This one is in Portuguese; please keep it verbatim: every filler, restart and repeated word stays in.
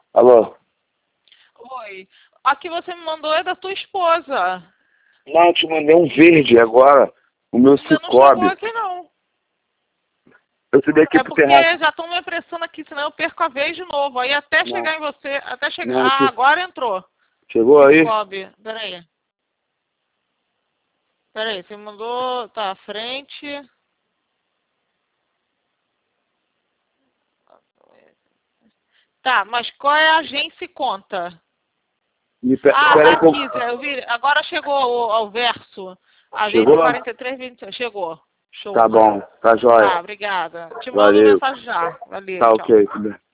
Alô? Oi. A que você me mandou é da tua esposa. Não, eu te mandei um verde agora. O meu Ainda não Cicobi. chegou aqui, não. Eu te dei aqui É pro porque terraço. já estão me apressando aqui, senão eu perco a vez de novo. Aí até Não. chegar em você, até chegar... Não, Ah, que- agora entrou. Chegou aí? Cicobi. Peraí. Peraí, você mandou... Tá, à frente... Tá, mas qual é a agência e conta? Me pe- Ah, Pera tá aí que eu... aqui, Zé, eu vi. Agora chegou ao, ao verso. Agência Chegou? quarenta e três vinte e seis. Chegou. Show. Tá bom, tá Tá, jóia. obrigada. Te mando Valeu. mensagem já. Valeu, Tá tchau. ok, tudo bem.